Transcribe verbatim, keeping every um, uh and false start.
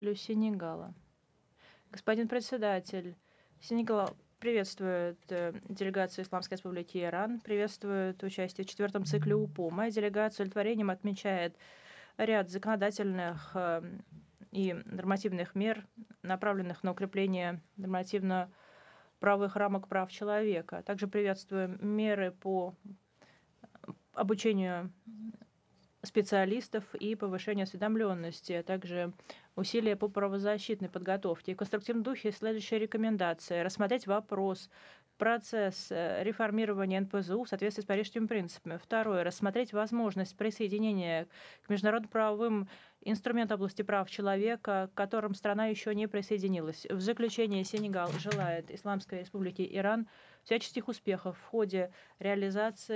Сенегала. Господин председатель, Сенегал приветствует э, делегацию Исламской Республики Иран, приветствует участие в четвертом цикле УПО. Моя делегация с удовлетворением отмечает ряд законодательных э, и нормативных мер, направленных на укрепление нормативно-правовых рамок прав человека. Также приветствуем меры по обучению специалистов и повышению осведомленности, а также усилия по правозащитной подготовке. И в конструктивном духе следующая рекомендация: рассмотреть вопрос процесс э, реформирования эн пэ зэ у в соответствии с парижскими принципами. Второе. Рассмотреть возможность присоединения к международно-правовым инструментам области прав человека, к которым страна еще не присоединилась. В заключение, Сенегал желает Исламской Республике Иран всяческих успехов в ходе реализации